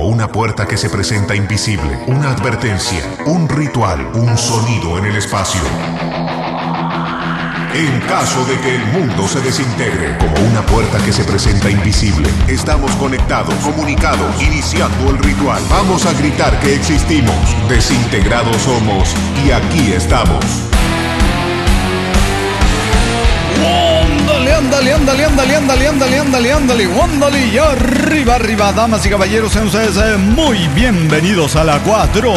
como una puerta que se presenta invisible, una advertencia, un ritual, un sonido en el espacio. En caso de que el mundo se desintegre, como una puerta que se presenta invisible, estamos conectados, comunicados, iniciando el ritual. Vamos a gritar que existimos, desintegrados somos y aquí estamos. Ándale, y arriba, damas y caballeros, sean ustedes muy bienvenidos a la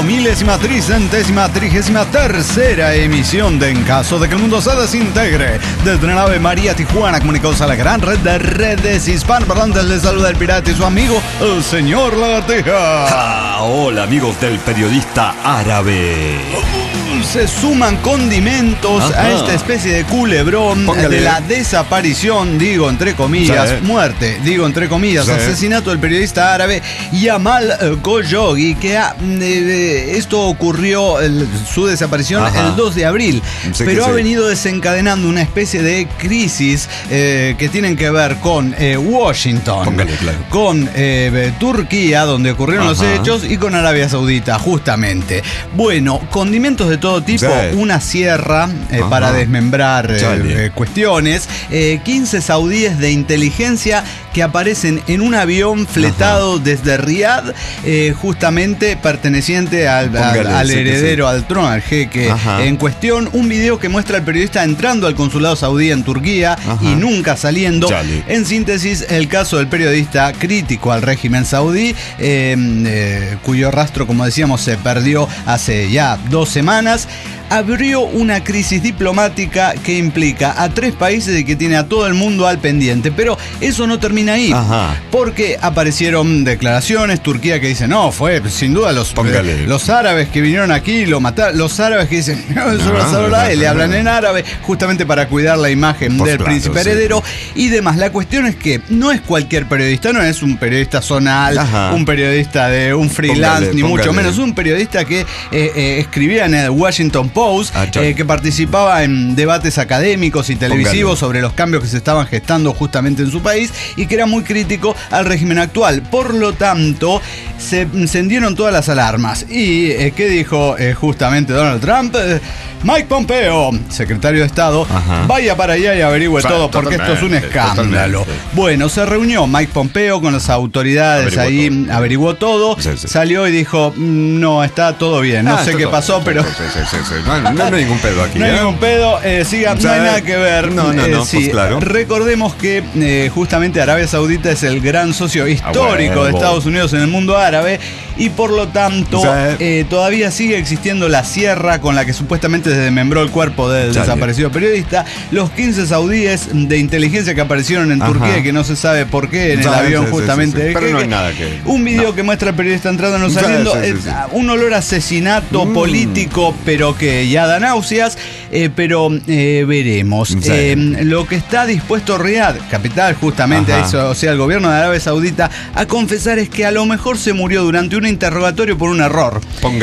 4033ª emisión de En Caso de que el Mundo se Desintegre, desde la nave María Tijuana, comunicados a la gran red de redes hispanoparlantes. Les saluda el pirata y su amigo, el señor Lagartija. Hola, amigos del periodista árabe. Se suman condimentos a esta especie de culebrón de la desaparición, digo entre comillas, muerte, digo entre comillas, asesinato del periodista árabe Yamal Khashoggi, que esto ocurrió, su desaparición el 2 de abril, pero ha venido desencadenando una especie de crisis que tienen que ver con Washington, con Turquía, donde ocurrieron los hechos, y con Arabia Saudita, justamente. Bueno, condimentos de todo tipo, una sierra para desmembrar cuestiones, 15 saudíes de inteligencia que aparecen en un avión fletado desde Riad, justamente perteneciente al heredero, al trono, al jeque en cuestión. Un video que muestra al periodista entrando al consulado saudí en Turquía y nunca saliendo. En síntesis, el caso del periodista crítico al régimen saudí, cuyo rastro, como decíamos, se perdió hace ya 2 semanas. Abrió una crisis diplomática que implica a 3 países y que tiene a todo el mundo al pendiente. Pero eso no termina ahí, porque aparecieron declaraciones. Turquía que dice, no, fue sin duda los árabes que vinieron aquí y lo mataron. Los árabes que dicen, le hablan en árabe, justamente para cuidar la imagen del príncipe heredero y demás. La cuestión es que no es cualquier periodista, no es un periodista zonal, un periodista de un freelance, ni mucho menos. Un periodista que escribía en el Washington Post, que participaba en debates académicos y televisivos sobre los cambios que se estaban gestando justamente en su país y que era muy crítico al régimen actual. Por lo tanto, se encendieron todas las alarmas. ¿Y qué dijo justamente Donald Trump? Mike Pompeo, secretario de Estado, vaya para allá y averigüe todo, porque esto es un escándalo. Bueno, se reunió Mike Pompeo con las autoridades, averiguó todo, salió y dijo, no, está todo bien, no sé qué pasó, pero... No hay ningún pedo aquí. No hay ningún pedo, no hay nada que ver. Pues claro. Recordemos que justamente Arabia Saudita es el gran socio histórico de Estados Unidos en el mundo árabe y por lo tanto todavía sigue existiendo la sierra con la que supuestamente se desmembró el cuerpo del desaparecido periodista. Los 15 saudíes de inteligencia que aparecieron en Turquía, que no se sabe por qué, en el avión justamente. Pero no hay nada que... Un video que muestra al periodista entrando y no saliendo. Un olor a asesinato político, pero que ya da náuseas, pero veremos. Lo que está dispuesto Riad, capital justamente, o sea, el gobierno de Arabia Saudita, a confesar es que a lo mejor se murió durante un interrogatorio por un error.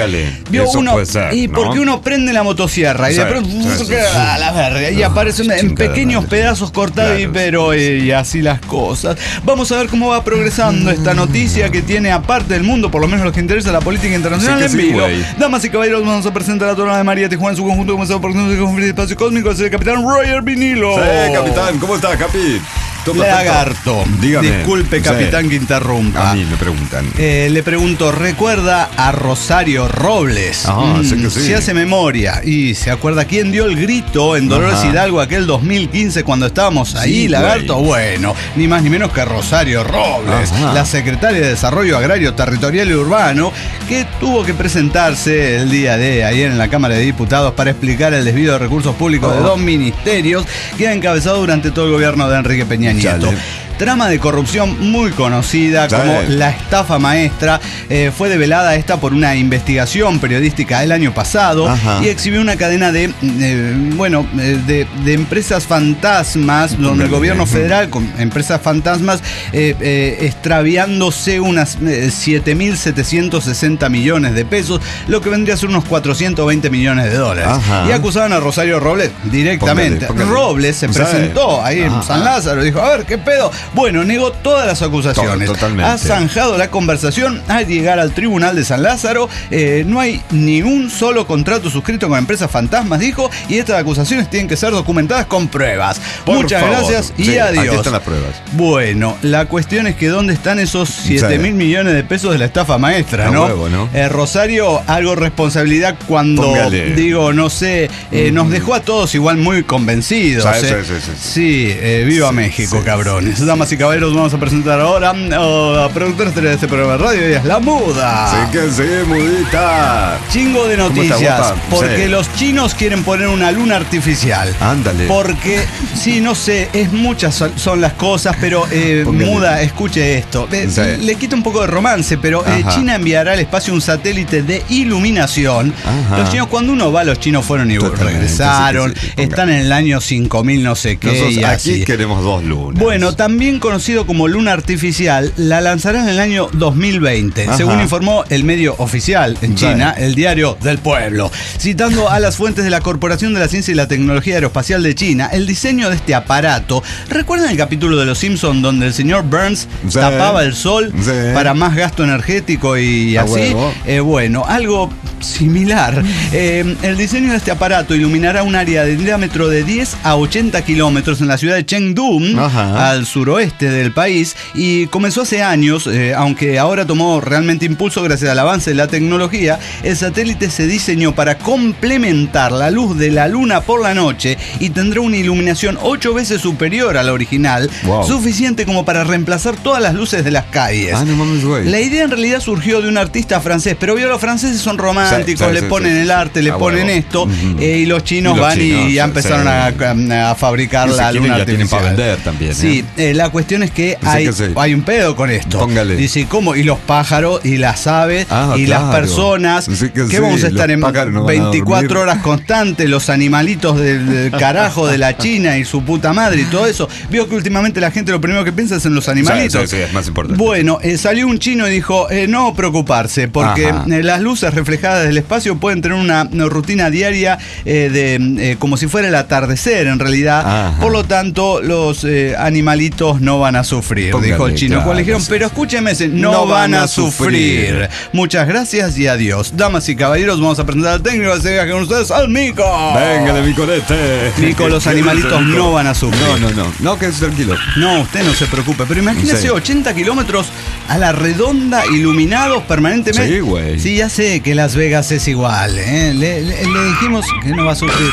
Puede ser, y porque uno prende la motosierra y de pronto a la verga y aparece en pequeños pedazos cortados, y así las cosas. Vamos a ver cómo va progresando esta noticia que tiene aparte del mundo, por lo menos los que interesa la política internacional, en vivo. Damas y caballeros, vamos a presentar a toda la de María Tijuana en su conjunto, comenzado por el espacio cósmico, es el capitán Roger Vinilo. Capitán, ¿cómo está, Capi? Lagarto, dígame. Disculpe, capitán, que interrumpa. A mí me preguntan. Le pregunto, ¿recuerda a Rosario Robles? Sé que sí. Si hace memoria y se acuerda quién dio el grito en Dolores Hidalgo aquel 2015 cuando estábamos ahí, Lagarto. Bueno, ni más ni menos que Rosario Robles, la secretaria de Desarrollo Agrario, Territorial y Urbano, que tuvo que presentarse el día de ayer en la Cámara de Diputados para explicar el desvío de recursos públicos de 2 ministerios que ha encabezado durante todo el gobierno de Enrique Peña Nieto. Trama de corrupción muy conocida como la estafa maestra. Fue develada esta por una investigación periodística el año pasado y exhibió una cadena de empresas fantasmas, donde el gobierno federal con empresas fantasmas extraviándose unas 7.760 millones de pesos, lo que vendría a ser unos 420 millones de dólares. Y acusaban a Rosario Robles directamente. Robles se presentó ahí en San Lázaro, dijo, a ver, ¿qué pedo? Bueno, negó todas las acusaciones. Totalmente. Ha zanjado la conversación al llegar al tribunal de San Lázaro. No hay ni un solo contrato suscrito con empresas fantasmas, dijo, y estas acusaciones tienen que ser documentadas con pruebas. Muchas gracias y adiós. Aquí están las pruebas. Bueno, la cuestión es que ¿dónde están esos 7.000 millones de pesos de la estafa maestra, no? Huevo, ¿no? Rosario, algo responsabilidad cuando, Póngale. digo, no sé, nos dejó a todos igual muy convencidos. Sí, viva México, sí, cabrones. Damas y caballeros, vamos a presentar ahora a productora de este programa de radio, ella es La Muda. Sí que sí, mudita. Chingo de noticias, porque sí. Los chinos quieren poner una luna artificial. Ándale. Porque, sí, no sé, muchas son las cosas, pero Muda, escuche esto. Sí. Le quita un poco de romance, pero China enviará al espacio un satélite de iluminación. Ajá. Los chinos, cuando uno va, los chinos fueron y regresaron. Sí, están en el año 5000 no sé qué. Nosotros y aquí así. queremos 2 lunas. Bueno, también conocido como luna artificial, la lanzarán en el año 2020, Ajá. según informó el medio oficial en China, el Diario del Pueblo. Citando a las fuentes de la Corporación de la Ciencia y la Tecnología Aeroespacial de China, el diseño de este aparato, ¿recuerdan el capítulo de Los Simpsons donde el señor Burns tapaba el sol para más gasto energético y así? Bueno, algo similar. El diseño de este aparato iluminará un área de diámetro de 10 a 80 kilómetros en la ciudad de Chengdu, al suroeste del país, y comenzó hace años, aunque ahora tomó realmente impulso gracias al avance de la tecnología. El satélite se diseñó para complementar la luz de la luna por la noche y tendrá una iluminación 8 veces superior a la original, suficiente como para reemplazar todas las luces de las calles. No mames, güey. La idea en realidad surgió de un artista francés, pero vio, los franceses son románticos, le ponen el arte, le ponen esto, y los chinos van y ya empezaron a fabricar la luna artificial. Tienen para vender también. Sí, la cuestión es que hay un pedo con esto. Póngale. Dice, ¿cómo? Y los pájaros, y las aves, y las personas. ¿Qué vamos a estar en 24 horas constantes? Los animalitos del carajo de la China y su puta madre y todo eso. Vio que últimamente la gente lo primero que piensa es en los animalitos. Sí, es más importante. Bueno, salió un chino y dijo, no preocuparse, porque las luces reflejadas del espacio pueden tener una rutina diaria como si fuera el atardecer, en realidad. Por lo tanto, los animalitos no van a sufrir, dijo el chino. Cuando le dijeron, pero escúcheme, no van a sufrir. Muchas gracias y adiós. Damas y caballeros, vamos a presentar al técnico de este viaje con ustedes, al Mico. Venga, de Micolete. Mico, los animalitos no van a sufrir. No, quédese tranquilo. No, usted no se preocupe, pero imagínese 80 kilómetros a la redonda, iluminados permanentemente. Sí, güey. Sí, ya sé que Las Vegas es igual, ¿eh? Le dijimos que no va a sufrir.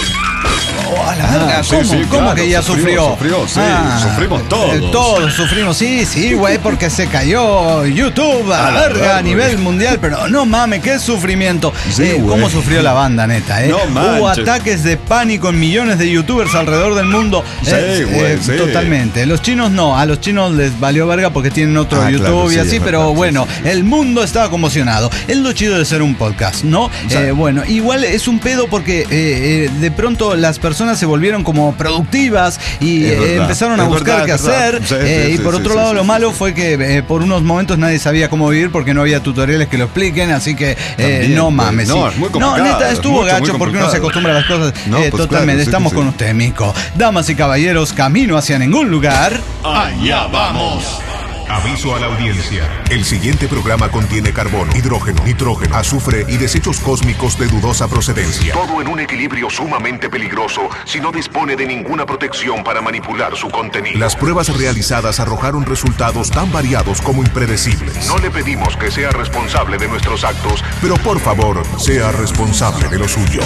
A la verga, ¿cómo claro, que ya sufrió? Sufrimos todos. Todos sufrimos, sí, güey, porque se cayó YouTube a la verga a nivel mundial, pero no mames, qué sufrimiento. ¿Cómo sufrió la banda, neta? No Hubo ataques de pánico en millones de youtubers alrededor del mundo. Totalmente. Los chinos no, a los chinos les valió verga porque tienen otro YouTube y así, pero bueno, el mundo estaba conmocionado. Es lo chido de ser un podcast, ¿no? Bueno, igual es un pedo porque de pronto las personas se volvieron como productivas y empezaron a buscar qué hacer. Y por otro lado, lo malo fue que por unos momentos nadie sabía cómo vivir porque no había tutoriales que lo expliquen, así que no mames. No, es muy complicado. No, neta, estuvo gacho porque uno se acostumbra a las cosas. Totalmente, estamos con usted, Mico. Damas y caballeros, camino hacia ningún lugar. ¡Allá vamos! Aviso a la audiencia. El siguiente programa contiene carbono, hidrógeno, nitrógeno, azufre y desechos cósmicos de dudosa procedencia. Todo en un equilibrio sumamente peligroso si no dispone de ninguna protección para manipular su contenido. Las pruebas realizadas arrojaron resultados tan variados como impredecibles. No le pedimos que sea responsable de nuestros actos, pero por favor, sea responsable de los suyos.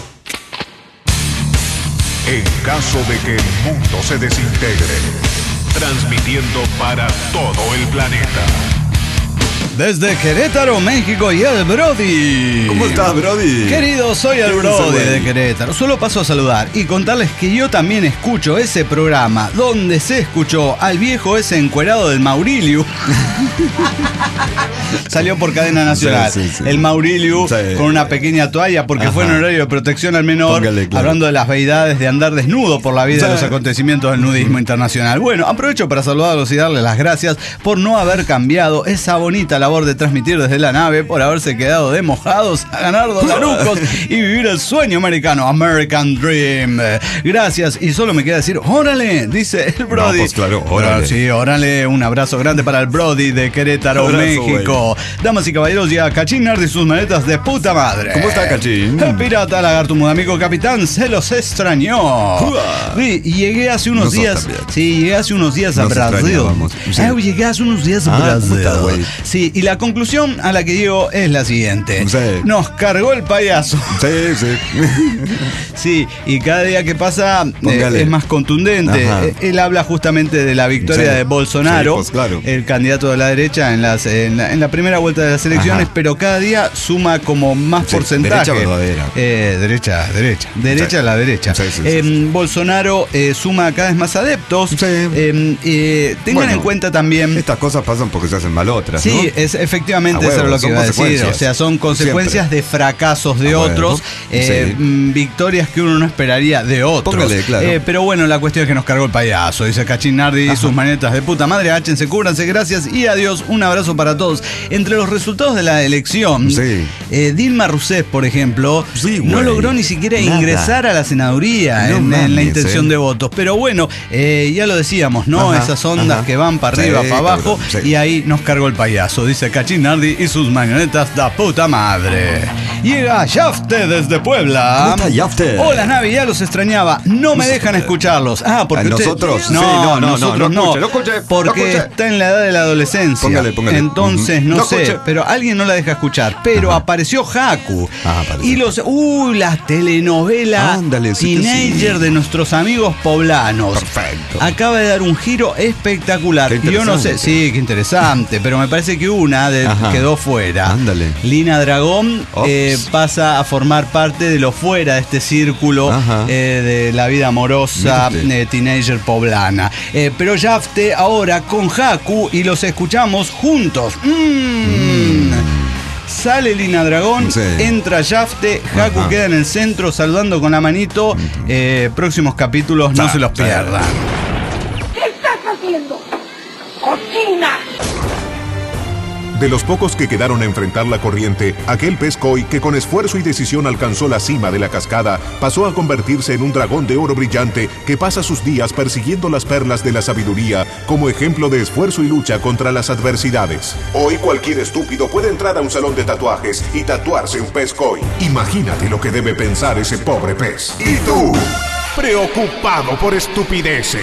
En caso de que el mundo se desintegre, transmitiendo para todo el planeta. Desde Querétaro, México, y el Brody. ¿Cómo estás, Brody? Querido, soy el Brody de Querétaro. Solo paso a saludar y contarles que yo también escucho ese programa donde se escuchó al viejo ese encuerado del Mauricio. Salió por cadena nacional. El Mauricio con una pequeña toalla porque fue en horario de protección al menor. Hablando de las veidades de andar desnudo por la vida de los acontecimientos del nudismo internacional. Bueno, aprovecho para saludarlos y darles las gracias por no haber cambiado esa bonita labor de transmitir desde la nave por haberse quedado de mojados a ganar dolarucos y vivir el sueño americano, American Dream. Gracias, y solo me queda decir, órale, dice el Brody. No, pues claro, órale. Sí, órale, un abrazo grande para el Brody de Querétaro, Abrazo, México. Damas y caballeros, ya Cachín Nardi y sus maletas de puta madre. ¿Cómo está, Cachín? El pirata lagarto amigo capitán se los extrañó. Sí, y llegué hace unos días. Sí, llegué hace unos días a Brasil. Sí. Llegué hace unos días a Brasil. Sí, y la conclusión a la que llego es la siguiente. Sí. Nos cargó el payaso. Sí, sí. Sí, y cada día que pasa es más contundente. Él habla justamente de la victoria de Bolsonaro, sí, pues, claro, el candidato de la derecha en la primera vuelta de las elecciones, pero cada día suma como más porcentaje. Derecha verdadera. Derecha a la derecha. Bolsonaro suma cada vez más adeptos. Tengan en cuenta también. Estas cosas pasan porque se hacen mal otras. Sí, ¿no? efectivamente, eso es lo que iba a decir. O sea, son consecuencias de fracasos de otros, victorias que uno no esperaría de otros. Póngale, claro. Pero bueno, la cuestión es que nos cargó el payaso. Dice Cachín Nardi y sus manetas de puta madre. Háchense, cúbranse, gracias y adiós. Un abrazo para todos. Entre los resultados de la elección, Dilma Rousseff, por ejemplo, no logró ni siquiera ingresar a la senaduría en la intención de votos. Pero bueno, ya lo decíamos, ¿no? Esas ondas que van para arriba, para abajo, y ahí nos cargó el payaso. Dice Cachín Nardi y sus marionetas de puta madre. Llega Yafte desde Puebla. ¿Cómo está Yafte? Hola, Navi, ya los extrañaba. No me dejan escucharlos. Porque nosotros. No, nosotros no. Porque está en la edad de la adolescencia. Póngale. Entonces, no sé, escuche. Pero alguien no la deja escuchar. Pero apareció Haku. Y la telenovela Teenager de nuestros amigos poblanos. Perfecto. Acaba de dar un giro espectacular. Yo no sé, sí, qué interesante, pero me parece que una quedó fuera. Ándale. Lina Dragón pasa a formar parte de lo fuera de este círculo de la vida amorosa teenager poblana. Pero Yafte ahora con Haku y los escuchamos juntos. Sale Lina Dragón, entra Yafte, Haku queda en el centro saludando con la manito. Próximos capítulos, no se los pierdan. ¿Qué estás haciendo? ¡Cochina! De los pocos que quedaron a enfrentar la corriente, aquel pez koi que con esfuerzo y decisión alcanzó la cima de la cascada, pasó a convertirse en un dragón de oro brillante que pasa sus días persiguiendo las perlas de la sabiduría como ejemplo de esfuerzo y lucha contra las adversidades. Hoy cualquier estúpido puede entrar a un salón de tatuajes y tatuarse un pez koi. Imagínate lo que debe pensar ese pobre pez. ¿Y tú? Preocupado por estupideces.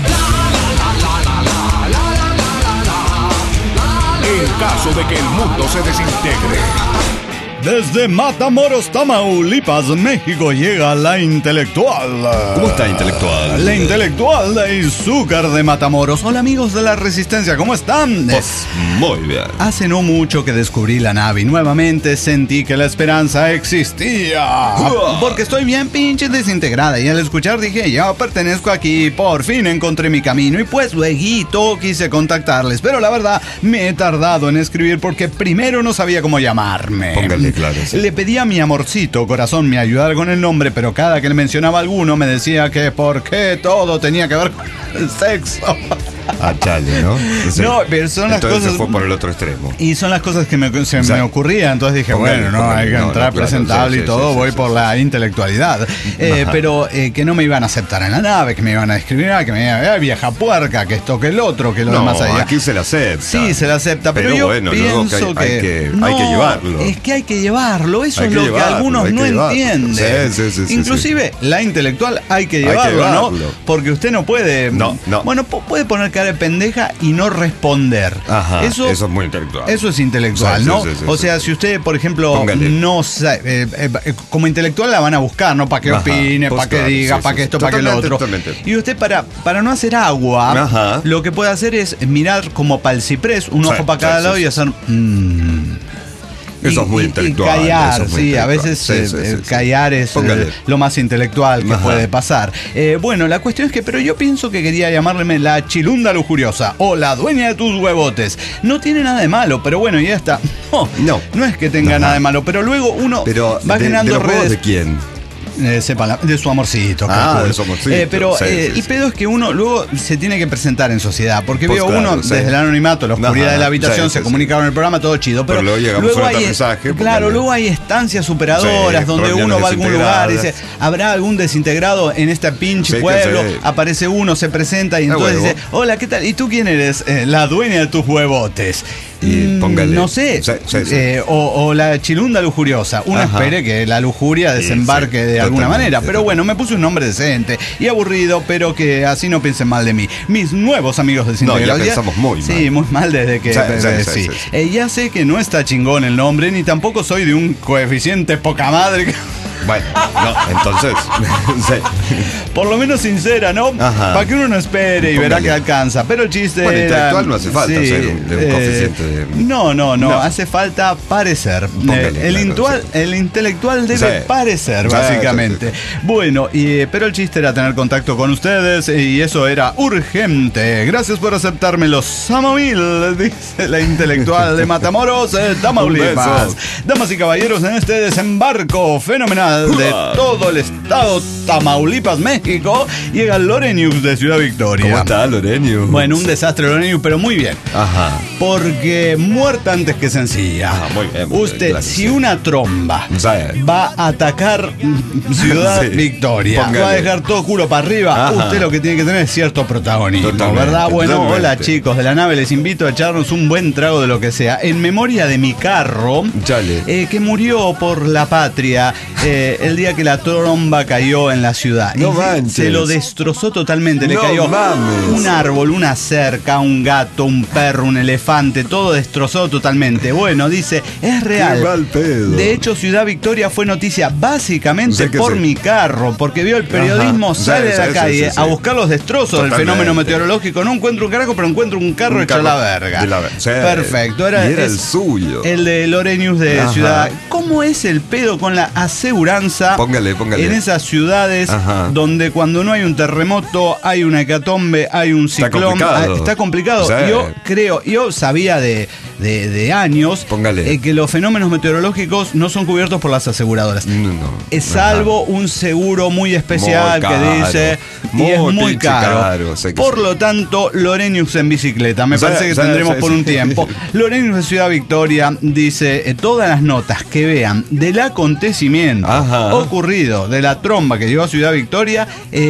En caso de que el mundo se desintegre. Desde Matamoros, Tamaulipas, México, llega la intelectual. ¿Cómo está, intelectual? La intelectual de Izúcar de Matamoros. Hola, amigos de la Resistencia, ¿cómo están? Pues muy bien. Hace no mucho que descubrí la nave y nuevamente sentí que la esperanza existía. Porque estoy bien pinche desintegrada y al escuchar dije, yo pertenezco aquí, por fin encontré mi camino y pues luego quise contactarles. Pero la verdad, me he tardado en escribir porque primero no sabía cómo llamarme. Póngale. Claro, Le pedí a mi amorcito corazón me ayudara con el nombre, pero cada que le mencionaba alguno me decía que por qué todo tenía que ver con el sexo. Chale, ¿no? No, pero son las cosas. Se fue por el otro extremo. Y son las cosas que me ocurrían. Entonces dije, hay que entrar presentable y todo. Voy por la intelectualidad. Pero que no me iban a aceptar en la nave, que me iban a discriminar, que me iban a vieja puerca, que esto, que el otro, que lo demás allá. Aquí se la acepta. Sí, se la acepta, pero yo pienso que hay que llevarlo. Es que hay que llevarlo. Eso es lo que algunos no entienden. Inclusive la intelectual hay que llevarlo, ¿no? Porque usted no puede. Bueno, puede poner cara de pendeja y no responder. Eso es muy intelectual. Eso es intelectual, ¿no? O sea, si usted, por ejemplo, no sabe, como intelectual la van a buscar, ¿no? Para que opine, para que diga, para que esto, para que lo otro. Y usted para no hacer agua, lo que puede hacer es mirar como para el ciprés, un ojo para cada lado y hacer Eso es muy intelectual. Y callar, a veces callar es lo más intelectual que puede pasar. Bueno, la cuestión es que, pero yo pienso que quería llamarme la chilunda lujuriosa o la dueña de tus huevotes. No tiene nada de malo, pero bueno, ya está. No es que tenga nada de malo, pero luego uno va generando redes. ¿De quién? sepan de su amorcito. De su amorcito. Pero Sí. el pedo es que uno luego se tiene que presentar en sociedad, porque Pues veo claro, uno sí. desde el anonimato, la oscuridad Ajá, de la habitación, sí, se sí, comunica con el programa, todo chido. Pero luego llegamos a un aterrizaje, claro, porque- luego hay estancias superadoras Sí, donde reuniones uno va a algún lugar y dice, desintegradas. ¿habrá algún desintegrado en este pinche Sí, que pueblo? sí. Aparece uno, se presenta y entonces huevo. dice, hola, ¿qué tal? ¿Y tú quién eres? La dueña de tus huevotes. Y póngale. No sé. Sí, sí, sí. O la chilunda lujuriosa. Uno Ajá. espere que la lujuria desembarque Sí, de alguna totalmente, manera. Pero bueno, me puse un nombre decente y aburrido, pero que así no piensen mal de mí. Mis nuevos amigos desintegrados. No, ya pensamos muy mal. Sí, muy mal desde que. Sí. Ya sé que no está chingón el nombre, ni tampoco soy de un coeficiente poca madre. Bueno, no, entonces. Sí. Por lo menos sincera, ¿no? Ajá. Para que uno no espere y verá Póngale. que alcanza. Pero el chiste Bueno, era. intelectual no hace falta ser un coeficiente de- No. Hace falta parecer. Póngale, El, claro, el intelectual debe Sí. parecer, Sí, básicamente. sí. Bueno, pero el chiste era tener contacto con ustedes y eso era urgente. Gracias por aceptarme los Samomil, dice la intelectual de Matamoros, Tamaulipas. Un beso. Damas y caballeros, en este desembarco fenomenal de todo el estado Tamaulipas, México, llega Lorenius de Ciudad Victoria. ¿Cómo está, Lorenio? Bueno, un desastre Lorenius, pero muy bien. Ajá. Porque muerta antes que sencilla. Muy bien. Usted, Gracias. si una tromba Sí. va a atacar Ciudad Sí. Victoria, Póngale. va a dejar todo culo para arriba, Ajá. usted lo que tiene que tener es cierto protagonismo, Totalmente, ¿verdad? Bueno, totalmente. hola chicos de la nave, les invito a echarnos un buen trago de lo que sea. En memoria de mi carro, Chale. que murió por la patria el día que la tromba cayó en la ciudad. No Y manches. se lo destrozó totalmente, le No cayó mames. un árbol, una cerca, un gato, un perro, un elefante, todo destrozado totalmente. Bueno, dice, es real. Qué mal pedo. De hecho, Ciudad Victoria fue noticia básicamente Sí que por sí. mi carro, porque vio el periodismo, Ajá. sale Sí, de la sí, calle sí, sí. a buscar los destrozos del Totalmente. fenómeno meteorológico. No encuentro un carajo, pero encuentro un carro Un hecho a carro la verga. de la ver- sí. Perfecto. Y era el es suyo. El de Lorenius de Ajá. Ciudad. ¿Cómo es el pedo con la aseguranza Póngale. en esas ciudades Ajá. donde cuando no hay un terremoto, hay una hecatombe, hay un Está ciclón? complicado. Está complicado. Sí. Yo sabía de años Póngale. que los fenómenos meteorológicos no son cubiertos por las aseguradoras. No. Es salvo un seguro muy especial Muy que caro. dice y Muy es muy pinche caro. caro, sé que Por sí. lo tanto, Lorenius en bicicleta. Me Sí, parece que sí, tendremos sí, por sí. un tiempo. Lorenius de Ciudad Victoria dice todas las notas que vean del acontecimiento Ajá. ocurrido de la tromba que llegó a Ciudad Victoria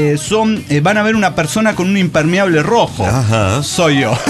van a ver una persona con un impermeable rojo. Ajá. Soy yo.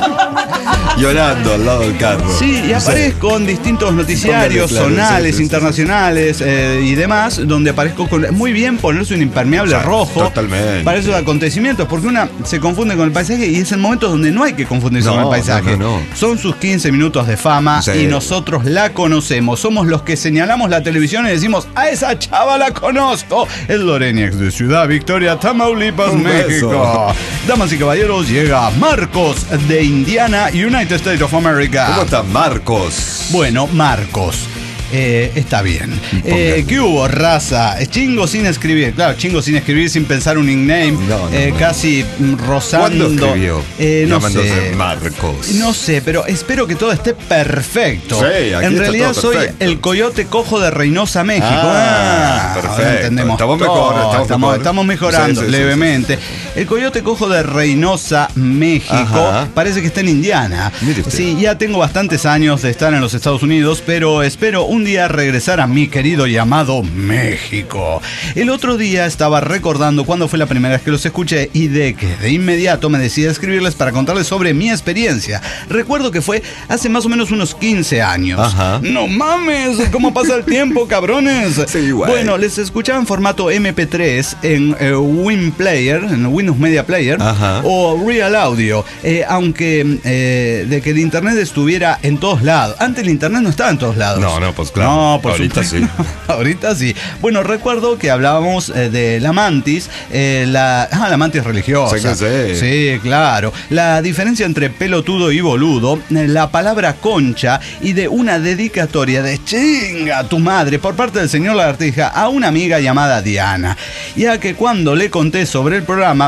Llorando al lado del carro. Sí, y aparezco en distintos noticiarios, Póngale, claro, zonales, sí, sí, internacionales y demás, donde aparezco con... Muy bien ponerse un impermeable Sí, rojo totalmente. para esos acontecimientos, porque una se confunde con el paisaje y es el momento donde no hay que confundirse No, con el paisaje. no. Son sus 15 minutos de fama Sí. y nosotros la conocemos. Somos los que señalamos la televisión y decimos, a esa chava la conozco. Es Lorenius de Ciudad Victoria, Tamaulipas, Un beso. México. Damas y caballeros, llega Marcos de Indiana, United States of America. ¿Cómo está Marcos? Bueno, Marcos. Está bien. Póngale. ¿Qué hubo, raza? Chingo sin escribir. Claro, chingo sin escribir, sin pensar un nickname. No. Casi rozando. ¿Cuándo escribió? No Llamándose sé. Marcos. No sé, pero espero que todo esté perfecto. Sí, aquí en está realidad todo soy perfecto. el coyote cojo de Reynosa, México. Perfecto. ahora entendemos Estamos todo. mejor, Estamos mejorando Sí, sí, sí, levemente. El coyote cojo de Reynosa, México, Ajá. parece que está en Indiana. Mire usted. Sí, ya tengo bastantes años de estar en los Estados Unidos, pero espero un día regresar a mi querido y amado México. El otro día estaba recordando cuándo fue la primera vez que los escuché y de que de inmediato me decidí a escribirles para contarles sobre mi experiencia. Recuerdo que fue hace más o menos unos 15 años. Ajá. No mames, ¿cómo pasa el tiempo, cabrones? Sí, güey. Bueno, les escuchaba en formato MP3 en WinPlayer, en Windows Media Player, Ajá. o Real Audio, aunque de que el internet estuviera en todos lados. Antes el internet no estaba en todos lados. No, pues claro. No, por Ahorita supuesto. sí. Ahorita sí. Bueno, recuerdo que hablábamos de la mantis, la mantis religiosa. Sí que sí. Sí, claro. La diferencia entre pelotudo y boludo, la palabra concha y de una dedicatoria de chinga a tu madre por parte del señor Lagartija a una amiga llamada Diana. Ya que cuando le conté sobre el programa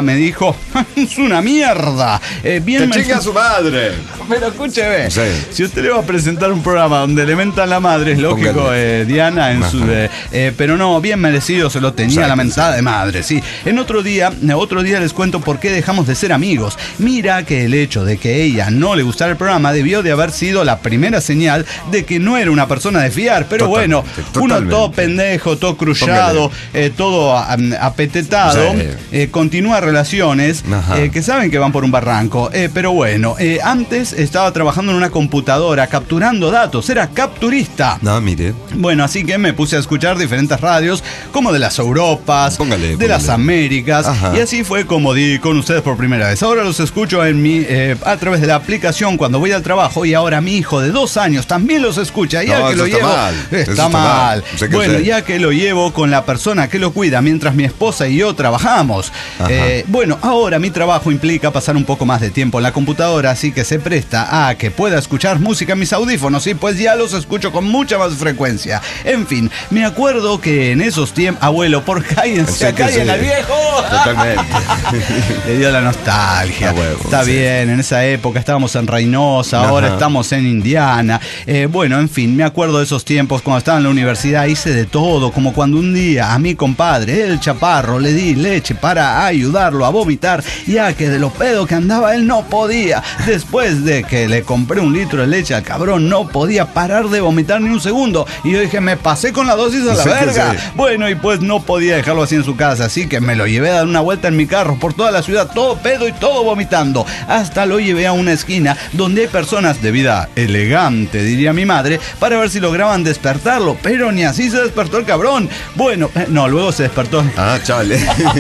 me dijo, es una mierda. Bien que chinga a su madre. Pero escúcheme, sí. Si usted le va a presentar un programa donde le mentan la madre, es lógico, Diana, en su, pero no, bien merecido se lo tenía la mentada de madre, sí. En otro día les cuento por qué dejamos de ser amigos. Mira que el hecho de que ella no le gustara el programa debió de haber sido la primera señal de que no era una persona de fiar, pero bueno, uno todo pendejo, todo crullado, todo apetetado, continúa relaciones que saben que van por un barranco, pero bueno, antes estaba trabajando en una computadora capturando datos, era capturista. No, mire. Bueno, así que me puse a escuchar diferentes radios, como de las Europas, de las Américas, y así fue como di con ustedes por primera vez. Ahora los escucho a través de la aplicación cuando voy al trabajo, y ahora mi hijo de 2 años también los escucha, ya que lo llevo. Está mal. Bueno, ya que lo llevo con la persona que lo cuida mientras mi esposa y yo trabajamos. Bueno, ahora mi trabajo implica pasar un poco más de tiempo en la computadora, así que se presta a que pueda escuchar música en mis audífonos, y pues ya los escucho con mucha más frecuencia. En fin, me acuerdo que en esos tiempos, abuelo, por cállense, callen al viejo. Totalmente. Le dio la nostalgia. Está bien, en esa época estábamos en Reynosa, ahora estamos en Indiana. Bueno, en fin, me acuerdo de esos tiempos cuando estaba en la universidad, hice de todo, como cuando un día a mi compadre, el chaparro, le di leche para ayudarlo a vomitar, ya que de lo pedo que andaba él no podía. Después de que le compré 1 litro de leche al cabrón, no podía parar de vomitar ni un segundo. Y yo dije, me pasé con la dosis a la verga. Bueno, y pues no podía dejarlo así en su casa, así que me lo llevé a dar una vuelta en mi carro por toda la ciudad, todo pedo y todo vomitando. Hasta lo llevé a una esquina donde hay personas de vida elegante, diría mi madre, para ver si lograban despertarlo, pero ni así se despertó el cabrón. Bueno, no, luego se despertó. Chale.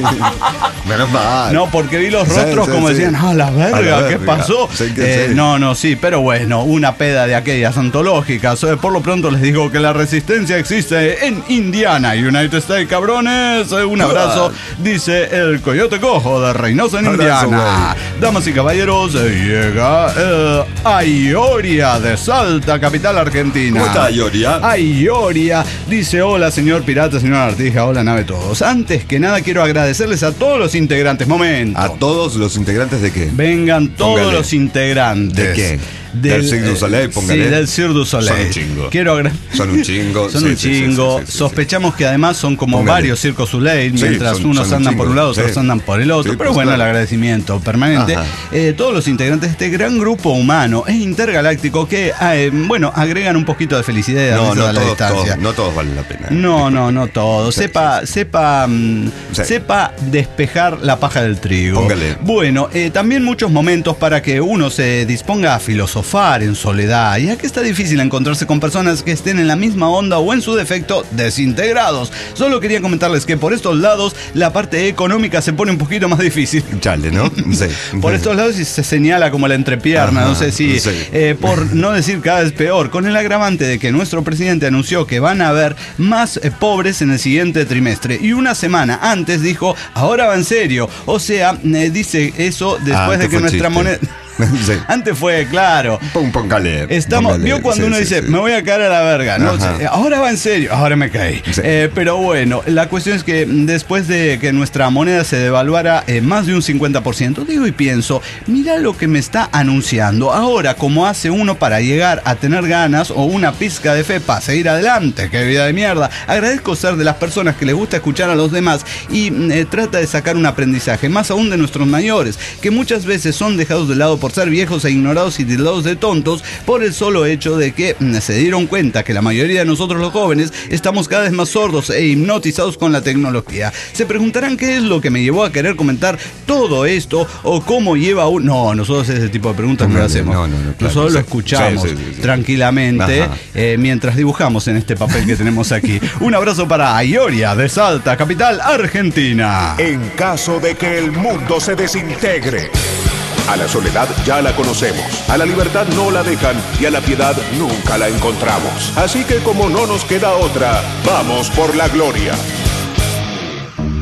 Menos mal. No, porque vi los rostros como decían, la verga, ¿qué pasó? No, sí, pero bueno, una peda de aquellas antológicas. Por lo pronto les digo que la resistencia existe en Indiana, United States, cabrones. Un abrazo, dice el Coyote Cojo de Reynosa en Indiana. Damas y caballeros, llega Ayoria de Salta, capital argentina. ¿Cómo está Ayoria? Ayoria dice, hola señor pirata, señor Artija, hola nave todos. Antes que nada quiero agradecerles a todos los integrantes. Momento. ¿A todos los integrantes de qué? Vengan todos los integrantes. ¿De qué? Del Cirque du Soleil, póngale. Sí, del Cirque du Soleil. Son un chingo. Son un chingo. Son un chingo. Sospechamos que además son como varios Cirque du Soleil, mientras unos andan por un lado, otros andan por el otro. Pero bueno, el agradecimiento permanente. Todos los integrantes de este gran grupo humano e intergaláctico que, agregan un poquito de felicidad a la distancia. No todos valen la pena. No todos. Sepa despejar la paja del trigo. Póngale. Bueno, también muchos momentos para que uno se disponga a filosofar en soledad, ya que está difícil encontrarse con personas que estén en la misma onda o en su defecto desintegrados. Solo quería comentarles que por estos lados la parte económica se pone un poquito más difícil. Chale, ¿no? Sí. Por estos lados se señala como la entrepierna, no sé si por no decir cada vez peor, con el agravante de que nuestro presidente anunció que van a haber más pobres en el siguiente trimestre, y una semana antes dijo, ahora va en serio. O sea, dice eso después de que nuestra moneda... Sí. Antes fue, claro. Póngale. Vio cuando uno dice, me voy a caer a la verga, ¿no? Ahora va en serio, ahora me caí. Sí. Pero bueno, la cuestión es que después de que nuestra moneda se devaluara más de un 50%, digo y pienso, mira lo que me está anunciando. Ahora, como hace uno para llegar a tener ganas o una pizca de fe para seguir adelante? ¡Qué vida de mierda! Agradezco ser de las personas que les gusta escuchar a los demás y trata de sacar un aprendizaje, más aún de nuestros mayores, que muchas veces son dejados de lado por ser viejos e ignorados y tildados de tontos por el solo hecho de que se dieron cuenta que la mayoría de nosotros los jóvenes estamos cada vez más sordos e hipnotizados con la tecnología. Se preguntarán qué es lo que me llevó a querer comentar todo esto o cómo lleva un... No, nosotros ese tipo de preguntas no lo hacemos. Claro, nosotros lo escuchamos tranquilamente mientras dibujamos en este papel que tenemos aquí. Un abrazo para Ayoria de Salta, capital argentina. En caso de que el mundo se desintegre. A la soledad ya la conocemos, a la libertad no la dejan y a la piedad nunca la encontramos. Así que como no nos queda otra, vamos por la gloria.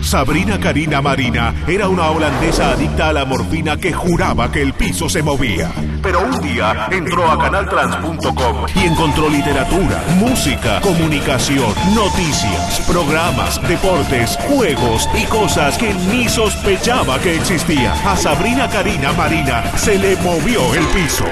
Sabrina Karina Marina era una holandesa adicta a la morfina que juraba que el piso se movía. Pero un día entró a canaltrans.com y encontró literatura, música, comunicación, noticias, programas, deportes, juegos y cosas que ni sospechaba que existían. A Sabrina Karina Marina se le movió el piso.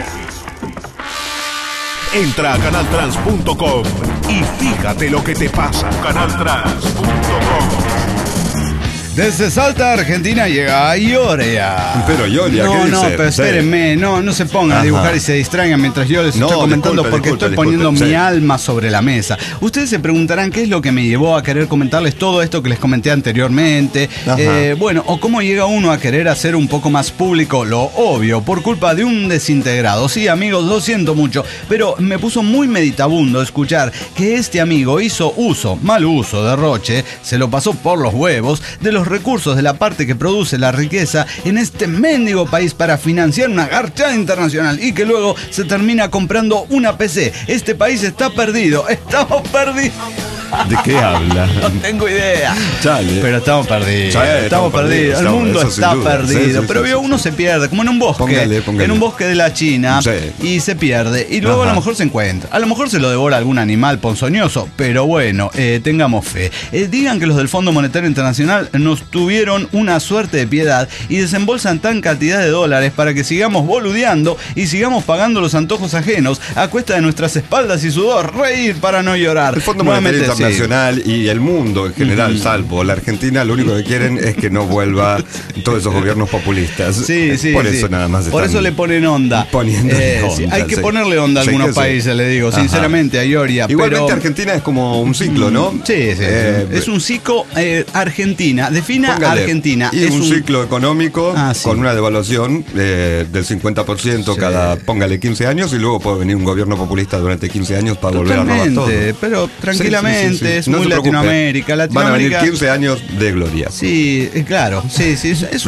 Entra a canaltrans.com y fíjate lo que te pasa. Canaltrans.com. Desde Salta, Argentina, llega Ioria. Pero Ioria, ¿qué dice? No, pero espérenme, no se pongan a dibujar y se distraigan mientras yo les estoy comentando porque estoy poniendo mi alma sobre la mesa. Ustedes se preguntarán qué es lo que me llevó a querer comentarles todo esto que les comenté anteriormente. Bueno, o cómo llega uno a querer hacer un poco más público lo obvio por culpa de un desintegrado. Sí, amigos, lo siento mucho, pero me puso muy meditabundo escuchar que este amigo hizo mal uso, derroche, se lo pasó por los huevos de los recursos de la parte que produce la riqueza en este mendigo país para financiar una garchada internacional y que luego se termina comprando una PC. Este país está perdido, estamos perdidos. ¿De qué habla? No tengo idea. Chale. Pero estamos perdidos. Estamos perdidos. El mundo está perdido. Pero veo, uno se pierde, como en un bosque. Póngale. En un bosque de la China. Y se pierde. Y luego a lo mejor se encuentra. A lo mejor se lo devora algún animal ponzoñoso. Pero bueno, tengamos fe. Digan que los del Fondo Monetario Internacional nos tuvieron una suerte de piedad y desembolsan tan cantidad de dólares para que sigamos boludeando y sigamos pagando los antojos ajenos a cuesta de nuestras espaldas y sudor. Reír para no llorar. El Fondo Monetario Internacional y el mundo en general, salvo la Argentina, lo único que quieren es que no vuelva todos esos gobiernos populistas. Sí. Por eso nada más. Por eso le ponen onda. Hay que ponerle onda a algunos países, le digo, sinceramente, a Ioria. Igualmente Argentina es como un ciclo, ¿no? Sí. Es un ciclo Argentina. Defina Argentina. Y es un ciclo económico con una devaluación del 50% cada, póngale 15 años y luego puede venir un gobierno populista durante 15 años para volver a robar todo. Pero tranquilamente. Es muy Latinoamérica. Van a venir 15 años de gloria. Sí, claro. Es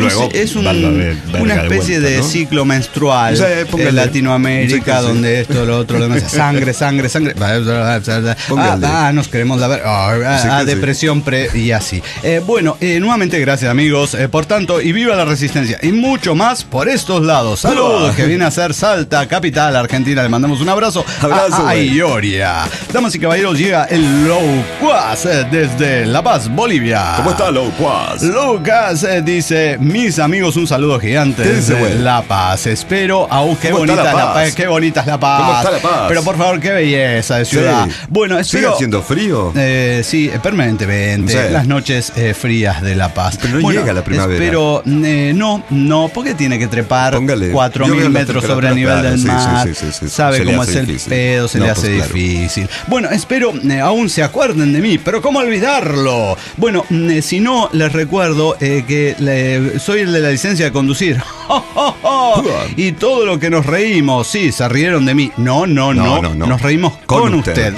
una especie vuelta, de ¿no? ciclo menstrual en Latinoamérica, donde esto, lo otro, lo demás. Sangre. Nos queremos la ver. Depresión y así. Bueno, nuevamente gracias, amigos. Por tanto, y viva la resistencia. Y mucho más por estos lados. Saludos, que viene a ser Salta, capital Argentina. Le mandamos un abrazo a Ioria. Damas y caballeros, llega el Loucuas desde La Paz, Bolivia. ¿Cómo está Loucuas? Lucas dice: mis amigos, un saludo gigante desde La Paz. Espero, qué bonita La Paz. Qué bonita es La Paz. ¿Cómo está La Paz? Pero por favor, qué belleza de ciudad. Bueno, espero. ¿Sigue haciendo frío? Sí, permanentemente. Las noches frías de La Paz. Pero no llega la primavera. Pero no, porque tiene que trepar 4.000 metros sobre el nivel del mar. Sabe cómo es el pedo, se le hace difícil. Bueno, espero aún se acuerden de mí, pero ¿cómo olvidarlo? Bueno, si no, les recuerdo que soy el de la licencia de conducir. Y todo lo que nos reímos, sí, se rieron de mí. No. Nos reímos con usted.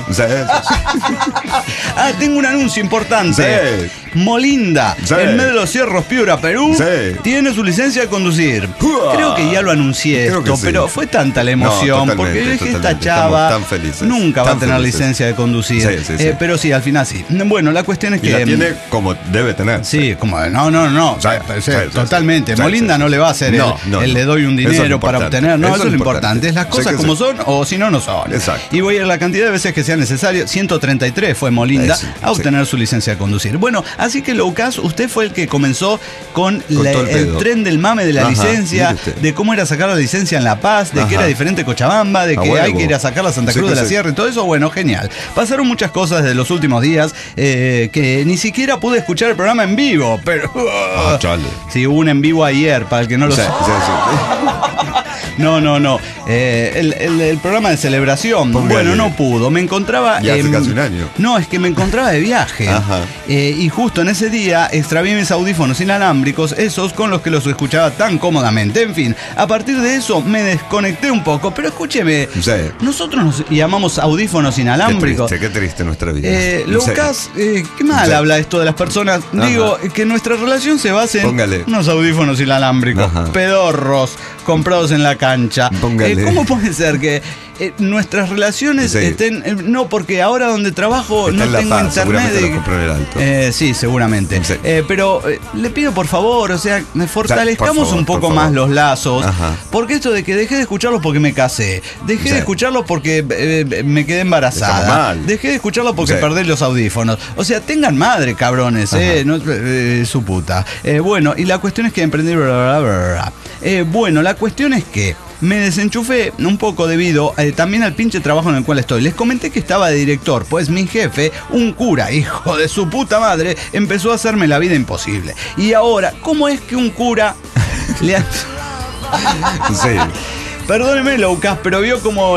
Tengo un anuncio importante. Molinda, en medio de los Cerros, Piura, Perú, tiene su licencia de conducir. Creo que ya lo anuncié pero fue tanta la emoción, porque yo dije, esta chava nunca va a tener licencia de conducir. Pero sí, al final sí. Bueno, la cuestión es que... Y la tiene como debe tener. Sí, como... No. Totalmente. Molinda no le va a hacer el le doy un dinero para obtener. No, eso es lo importante. Es las cosas como son o si no son. Exacto. Y voy a ir la cantidad de veces que sea necesario. 133 fue Molinda a obtener su licencia de conducir. Bueno, así que Lucas, usted fue el que comenzó con el tren del mame de la licencia, de cómo era sacar la licencia en La Paz, de que era diferente Cochabamba, de que hay que ir a sacar la Santa Cruz de la Sierra y todo eso. Bueno, genial. Pasaron muchas cosas desde los últimos días que ni siquiera pude escuchar el programa en vivo, pero... Sí, hubo un en vivo ayer, para el que no lo sabe. No. El programa de celebración. Bueno, no pudo. Me encontraba... Y hace casi un año. No, es que me encontraba de viaje. Y justo en ese día extravié mis audífonos inalámbricos, esos con los que los escuchaba tan cómodamente. En fin, a partir de eso me desconecté un poco. Pero escúcheme, nosotros nos llamamos audífonos inalámbricos. Qué triste nuestra vida. Lucas, qué mal habla esto de las personas. Digo, que nuestra relación se base en unos audífonos inalámbricos pedorros, comprados en la calle. cancha. ¿Cómo puede ser que nuestras relaciones estén... no, porque ahora donde trabajo está no tengo internet. Lo compró en el Alto. Sí, seguramente. Sí. Pero le pido por favor, o sea, fortalezcamos un poco más los lazos. Ajá. Porque esto de que dejé de escucharlos porque me casé, dejé de escucharlos porque me quedé embarazada, dejé de escucharlos porque perdí los audífonos. O sea, tengan madre, cabrones, no, su puta. Bueno, y la cuestión es que emprendí... bueno, la cuestión es que me desenchufé un poco debido también al pinche trabajo en el cual estoy. Les comenté que estaba de director, pues mi jefe, un cura, hijo de su puta madre, empezó a hacerme la vida imposible. Y ahora, ¿cómo es que un cura le hace... Sí. Perdóneme, Lucas, pero vio como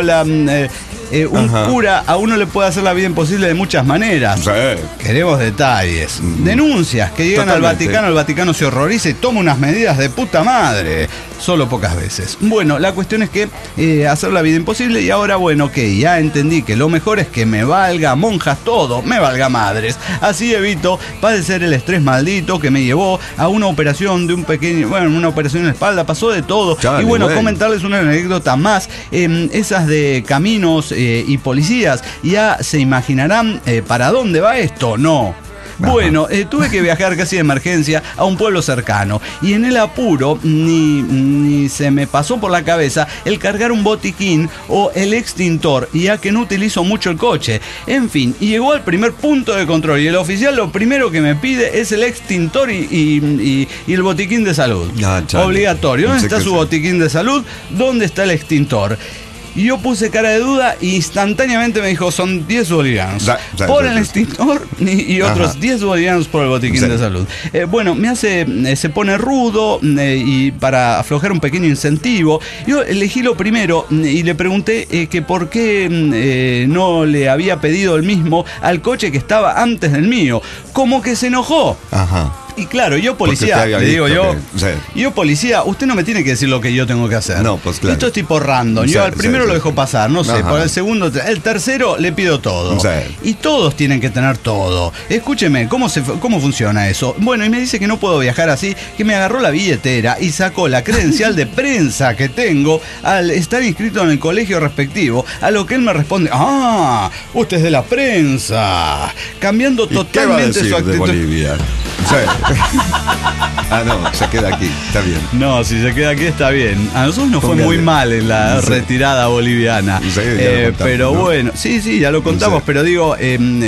un cura a uno le puede hacer la vida imposible de muchas maneras. Sí. Queremos detalles. Denuncias que llegan al Vaticano, el Vaticano se horroriza y toma unas medidas de puta madre. Solo pocas veces. Bueno, la cuestión es que hacer la vida imposible y ahora, bueno, que ya entendí que lo mejor es que me valga monjas todo, me valga madres. Así evito padecer el estrés maldito que me llevó a una operación de una operación en la espalda, pasó de todo. Chale, y bueno, comentarles una anécdota más, esas de caminos y policías, ya se imaginarán para dónde va esto, ¿no? Bueno, tuve que viajar casi de emergencia a un pueblo cercano y en el apuro ni se me pasó por la cabeza el cargar un botiquín o el extintor, ya que no utilizo mucho el coche. En fin, y llegó al primer punto de control y el oficial lo primero que me pide es el extintor y el botiquín de salud. Obligatorio. ¿Dónde está su botiquín de salud? ¿Dónde está el extintor? Y yo puse cara de duda e instantáneamente me dijo, son 10 bolivianos por el extintor y otros 10 bolivianos por el botiquín de salud. Bueno, se pone rudo y para aflojar un pequeño incentivo, yo elegí lo primero y le pregunté que por qué no le había pedido el mismo al coche que estaba antes del mío. Como que se enojó. Y claro, yo policía, le digo yo policía, usted no me tiene que decir lo que yo tengo que hacer. No, pues claro. Esto es tipo random. Yo al primero lo dejo pasar, no sé, por el segundo, el tercero le pido todo. Y todos tienen que tener todo. Escúcheme, ¿cómo funciona eso? Bueno, y me dice que no puedo viajar así, que me agarró la billetera y sacó la credencial de prensa que tengo al estar inscrito en el colegio respectivo, a lo que él me responde, usted es de la prensa, cambiando totalmente su actitud. De Bolivia? No, se queda aquí, está bien. No, si se queda aquí está bien. A nosotros nos fue muy mal en la retirada boliviana. Pero ¿no? Bueno, sí, ya lo contamos, pero digo,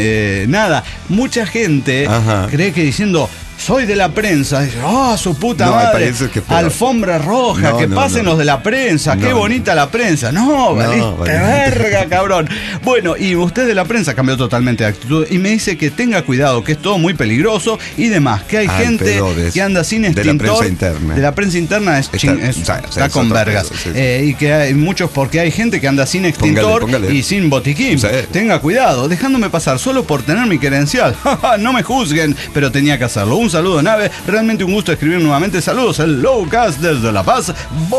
nada, mucha gente cree que diciendo... Soy de la prensa. Dice, su puta madre. Alfombra roja, que pasen los de la prensa. Qué bonita la prensa. No, valiste verga, cabrón. Bueno, y usted de la prensa cambió totalmente de actitud y me dice que tenga cuidado, que es todo muy peligroso y demás. Que hay gente que anda sin extintor. De la prensa interna. De la prensa interna está con vergas. Y que hay muchos, porque hay gente que anda sin extintor y sin botiquín. Tenga cuidado, dejándome pasar solo por tener mi credencial. No me juzguen, pero tenía que hacerlo. Un saludo, nave. Realmente un gusto escribir nuevamente. Saludos, el Lowcast desde La Paz,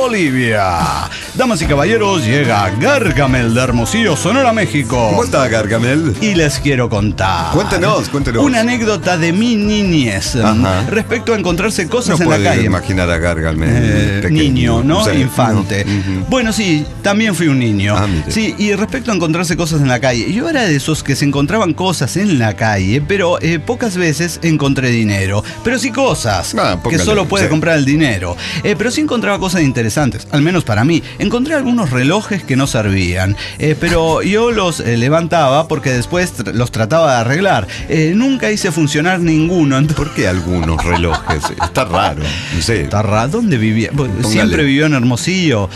Bolivia. Damas y caballeros, llega Gargamel de Hermosillo, Sonora, México. ¿Cómo está, Gargamel? Y les quiero contar. Cuéntenos. Una anécdota de mi niñez respecto a encontrarse cosas en la calle. No imaginar a Gargamel niño, ¿no? Infante. Bueno, sí, también fui un niño. Sí, y respecto a encontrarse cosas en la calle, yo era de esos que se encontraban cosas en la calle, pero pocas veces encontré dinero. Pero sí cosas que solo puede comprar el dinero. Pero sí encontraba cosas interesantes, al menos para mí. Encontré algunos relojes que no servían, pero yo los levantaba porque después los trataba de arreglar. Nunca hice funcionar ninguno. ¿Por qué algunos relojes? Está raro. Sí. Está raro. ¿Dónde vivía? Siempre vivió en Hermosillo,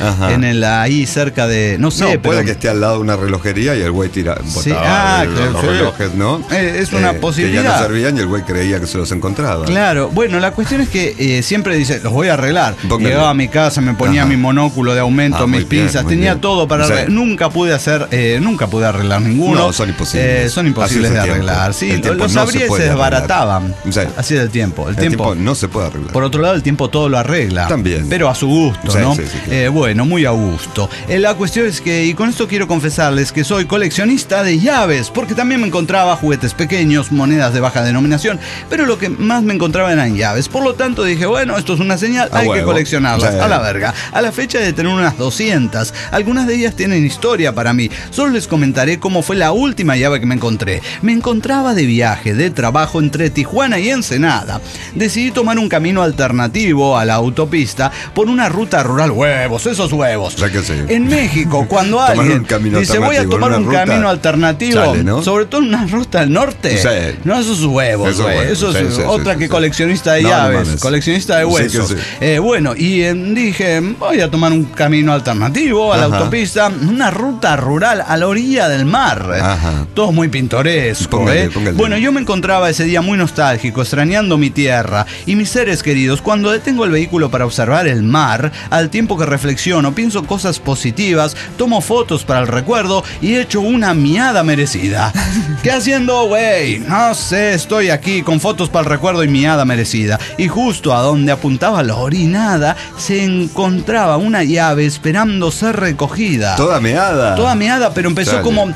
ahí cerca de... No sé, puede pero... que esté al lado de una relojería y el güey botaba los relojes, ¿no? Es una posibilidad. Que ya no servían y el güey creía que se los encontraba. Claro, bueno, la cuestión es que siempre dice, los voy a arreglar. Llegaba a mi casa, me ponía mi monóculo de aumento, mis pinzas, tenía todo para arreglar. Nunca pude arreglar ninguno. No, son imposibles. Son imposibles de arreglar. Sí, los abría y se desbarataban. Así es el tiempo. El tiempo no se puede arreglar. Por otro lado, el tiempo todo lo arregla. También. Pero a su gusto, ¿no? Sí, claro. Bueno, muy a gusto. La cuestión es que, y con esto quiero confesarles que soy coleccionista de llaves, porque también me encontraba juguetes pequeños, monedas de baja denominación, pero lo que más más me encontraba eran llaves. Por lo tanto dije, bueno, esto es una señal, hay que coleccionarlas. A la verga. A la fecha de tener unas 200. Algunas de ellas tienen historia para mí. Solo les comentaré cómo fue la última llave que me encontré. Me encontraba de viaje, de trabajo entre Tijuana y Ensenada. Decidí tomar un camino alternativo a la autopista por una ruta rural. Huevos, esos huevos. O sea que sí. En México, cuando alguien dice voy a tomar un camino alternativo, chale, ¿no? Sobre todo en una ruta al norte, sí. No, esos huevos, eso es otra que coleccionista de llaves, coleccionista de huesos. Sí, sí. Bueno, y dije, voy a tomar un camino alternativo a la autopista, una ruta rural a la orilla del mar. Ajá. Todo muy pintoresco. Póngale. Bueno, yo me encontraba ese día muy nostálgico, extrañando mi tierra y mis seres queridos. Cuando detengo el vehículo para observar el mar, al tiempo que reflexiono, pienso cosas positivas, tomo fotos para el recuerdo y echo una miada merecida. ¿Qué haciendo, güey? No sé, estoy aquí con fotos para el recuerdo y miada merecida. Y justo a donde apuntaba la orinada se encontraba una llave esperando ser recogida. Toda meada, pero empezó como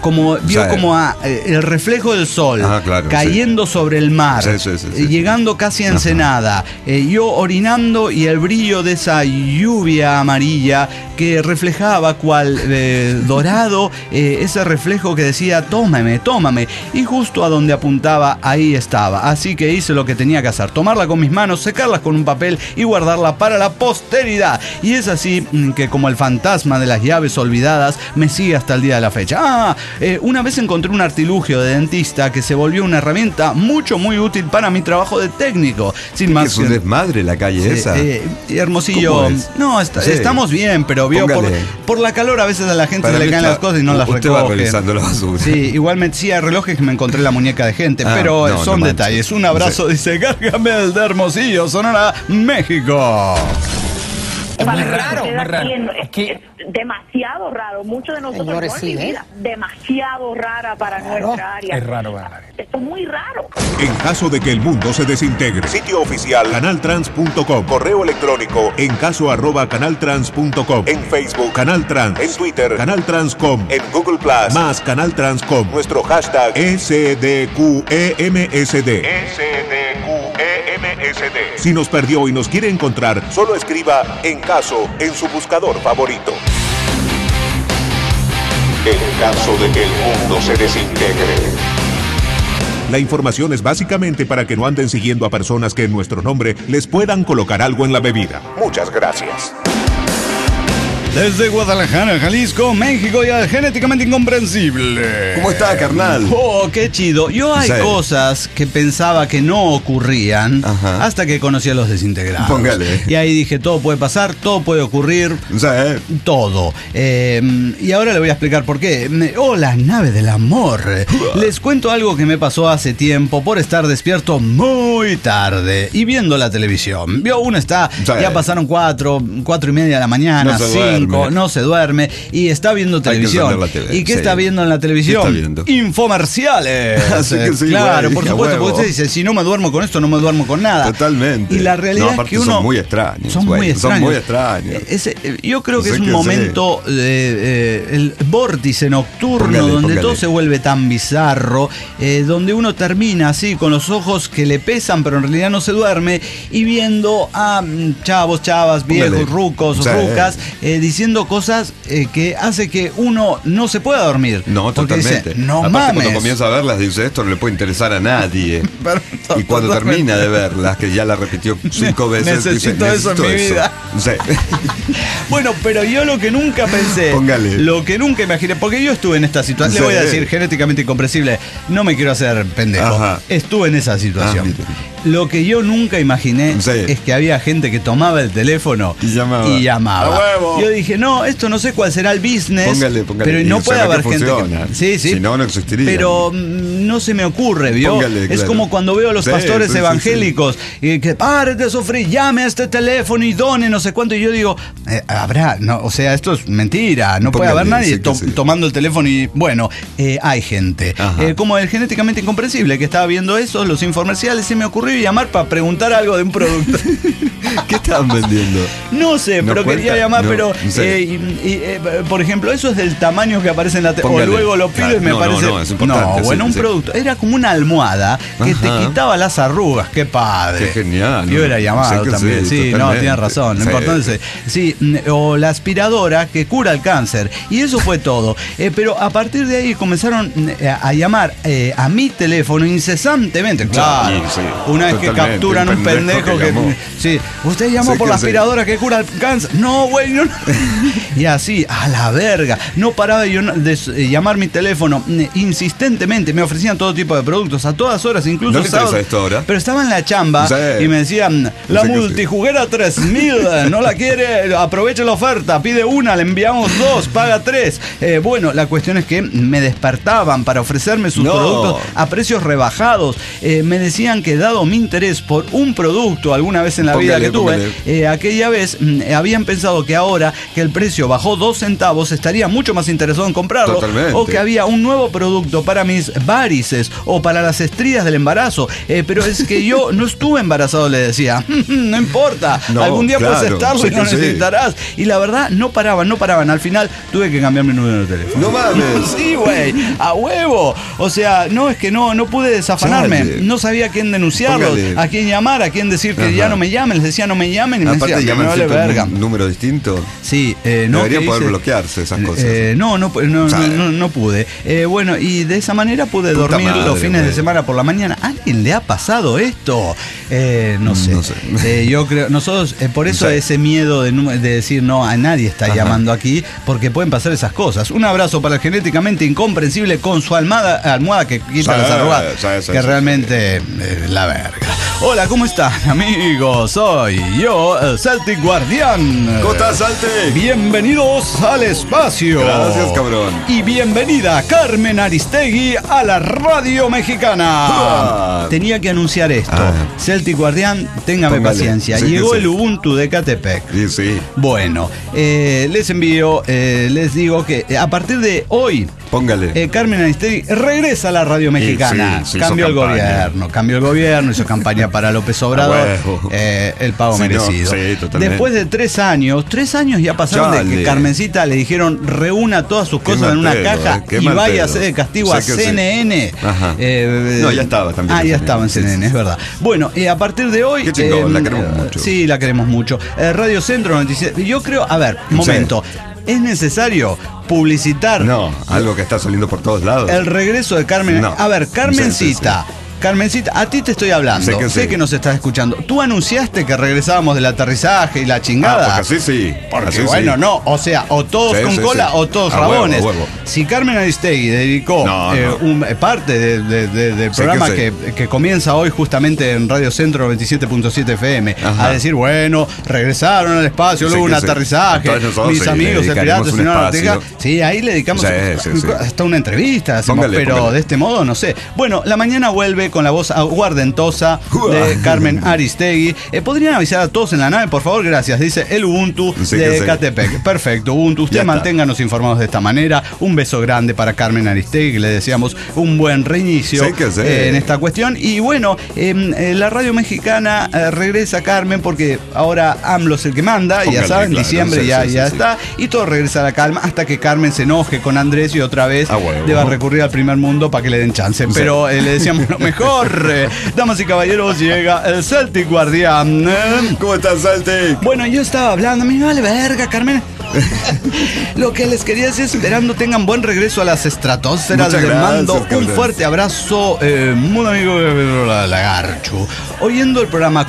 vio como el reflejo del sol cayendo sobre el mar, llegando casi a Ensenada, yo orinando y el brillo de esa lluvia amarilla que reflejaba cual dorado, ese reflejo que decía tómame, y justo a donde apuntaba ahí estaba. Así que hice lo que tenía que hacer, tomarla con mis manos, secarlas con un papel y guardarla para la posteridad. Y es así que como el fantasma de las llaves olvidadas me sigue hasta el día de la fecha. Una vez encontré un artilugio de dentista que se volvió una herramienta muy útil para mi trabajo de técnico. Sin más, es un desmadre la calle esa. Hermosillo. No, estamos bien, pero vio por la calor a veces a la gente se le caen las cosas y no las recoge. Usted va revisando la basura. Sí, igualmente sí hay relojes que me encontré en la muñeca de gente, pero son detalles. Un abrazo, dice Gargamel de Hermosillo, Sonora, México. Es muy raro. Demasiado raro. Muchos de nosotros Señores, demasiado rara para nuestra área. Es raro. Esto es muy raro. En caso de que el mundo se desintegre, sitio oficial canaltrans.com, correo electrónico encaso@canaltrans.com, en Facebook Canal Trans, en Twitter Canal Transcom, en Google Plus más Canal Transcom, nuestro hashtag SDQEMSD. Si nos perdió y nos quiere encontrar, solo escriba En Caso en su buscador favorito. En caso de que el mundo se desintegre. La información es básicamente para que no anden siguiendo a personas que en nuestro nombre les puedan colocar algo en la bebida. Muchas gracias. Desde Guadalajara, Jalisco, México y al Genéticamente Incomprensible. ¿Cómo está, carnal? Oh, qué chido. Yo hay cosas que pensaba que no ocurrían hasta que conocí a los desintegrados. Póngale. Y ahí dije, todo puede pasar, todo puede ocurrir, todo. Y ahora le voy a explicar por qué. Las naves del amor. Les cuento algo que me pasó hace tiempo por estar despierto muy tarde y viendo la televisión. Uno está, ya pasaron 4:30 de la mañana, 5. No se duerme y está viendo televisión. ¿Y qué está viendo en la televisión? ¿Qué está viendo? Infomerciales. Así que sí, claro, por supuesto, porque usted dice, si no me duermo con esto, no me duermo con nada. Totalmente. Y la realidad es que uno... son muy extraños. Son muy extraños. Yo creo que es un momento, el vórtice nocturno, donde todo se vuelve tan bizarro, donde uno termina así, con los ojos que le pesan, pero en realidad no se duerme, y viendo a chavos, chavas, viejos, rucos, rucas, diciendo cosas que hace que uno no se pueda dormir. No, totalmente. Dice, no aparte, mames. cuando comienza a verlas, dice, esto no le puede interesar a nadie. Y cuando termina de verlas, que ya la repitió 5 veces, necesito eso en mi vida. Sí. Bueno, pero yo lo que nunca pensé, lo que nunca imaginé, porque yo estuve en esta situación, le voy a decir, genéticamente incomprensible, no me quiero hacer pendejo. Estuve en esa situación. Lo que yo nunca imaginé es que había gente que tomaba el teléfono y llamaba. Yo dije, no, esto no sé cuál será el business. Póngale. Pero no puede haber gente que... Sí. Si no, no existiría. Pero no se me ocurre, ¿vio? Es como cuando veo a los pastores evangélicos que paren de sufrir, llame a este teléfono y done no sé cuánto. Y yo digo, habrá, no, o sea, esto es mentira. No puede haber nadie tomando el teléfono y, bueno, hay gente. Como el genéticamente incomprensible que estaba viendo eso, los infomerciales, se me ocurrió ocurrió llamar para preguntar algo de un producto. ¿Qué estaban vendiendo? No sé, pero quería llamar, pero por ejemplo, eso es del tamaño que aparece en la tele. O luego lo pido y me parece. No, es importante. No, bueno, un producto. Era como una almohada que te quitaba las arrugas. Qué padre. Qué genial. Yo hubiera llamado también. Sí, no, tienes razón. Lo importante es. Sí, o la aspiradora que cura el cáncer. Y eso fue todo. Pero a partir de ahí comenzaron a llamar a mi teléfono incesantemente. Claro. Sí, una vez que capturan un pendejo que. Sí. Usted llamó por la aspiradora que cura el cáncer. No, güey, no. Y así, a la verga. No paraba de llamar mi teléfono insistentemente. Me ofrecían todo tipo de productos a todas horas, incluso sábados. Pero estaba en la chamba y me decían, la multijuguera 3000, no la quiere, aproveche la oferta, pide una, le enviamos 2, paga 3. Bueno, la cuestión es que me despertaban para ofrecerme sus productos a precios rebajados. Me decían que dado mi interés por un producto alguna vez en la vida que tuve, aquella vez habían pensado que ahora que el precio bajó 2 centavos estaría mucho más interesado en comprarlo. Totalmente. O que había un nuevo producto para mis varices o para las estrías del embarazo. Pero es que yo no estuve embarazado, le decía. No importa, algún día puedes estarlo y no necesitarás. Y la verdad, no paraban. Al final tuve que cambiar mi número de teléfono. No mames. Sí, güey, a huevo. O sea, no, es que no pude desafanarme. No sabía a quién denunciarlos, a quién llamar, a quién decir que ya no me llamen. Les decía no me llamen y me aparte decían, me vale verga. Un número distinto. Sí, no. Debería poder bloquearse esas cosas. No pude. Bueno, y de esa manera pude dormir los fines de semana por la mañana. ¿A alguien le ha pasado esto? No sé. Yo creo, nosotros, por eso ese miedo de decir no, a nadie está llamando aquí, porque pueden pasar esas cosas. Un abrazo para el genéticamente incomprensible con su almohada que quita las arrugas, que realmente la verga. Hola, ¿cómo están, amigos? Soy yo, el Celtic Guardián. ¿Cómo estás, Celtic? Bienvenidos al espacio. Gracias, cabrón. Y bienvenida Carmen Aristegui a la radio mexicana. Tenía que anunciar esto. Celtic Guardián, téngame paciencia. Llegó el Ubuntu de Catepec. Sí. Bueno, les envío, les digo que a partir de hoy, póngale. Carmen Aristegui regresa a la radio mexicana. Cambió el gobierno, hizo campaña para López Obrador. El pago merecido. Después de 3 años ya pasaron de que Carmencita le dijeron reúna todas sus cosas en una caja y váyase de castigo a CNN. No, ya estaba también. Ya estaba en CNN, es verdad. Bueno, a partir de hoy. Qué chingón, la queremos mucho. Sí, la queremos mucho. Radio Centro 97. Yo creo, a ver, momento. ¿Es necesario publicitar? No, algo que está saliendo por todos lados. El regreso de Carmen. No. A ver, Carmencita. Carmencita, a ti te estoy hablando. Sé que nos estás escuchando. Tú anunciaste que regresábamos del aterrizaje y la chingada. Porque sí. Porque bueno, no. O sea, o todos con cola o todos rabones. Huevo. Si Carmen Aristegui dedicó parte del programa que comienza hoy justamente en Radio Centro 97.7 FM a decir, bueno, regresaron al espacio, luego un aterrizaje. Mis amigos, el pirata, señor Ortega. Sí, ahí le dedicamos hasta una entrevista. Pero de este modo, no sé. Bueno, la mañana vuelve con la voz aguardentosa de Carmen Aristegui. ¿Podrían avisar a todos en la nave, por favor? Gracias. Dice el Ubuntu de Catepec. Perfecto, Ubuntu. Usted manténganos informados de esta manera. Un beso grande para Carmen Aristegui, que le deseamos un buen reinicio en esta cuestión. Y bueno, la radio mexicana regresa, Carmen, porque ahora AMLO es el que manda. Ya saben, en diciembre ya está. Y todo regresa a la calma hasta que Carmen se enoje con Andrés y otra vez deba recurrir al primer mundo para que le den chance. Pero le decíamos lo mejor. Damas y caballeros, llega el Celtic Guardián. ¿Cómo estás, Celtic? Bueno, yo estaba hablando, a mí me vale verga, Carmen. Lo que les quería decir, esperando tengan buen regreso a las estratosferas. Les mando un fuerte abrazo, muy amigo de Lagarcho. Oyendo el programa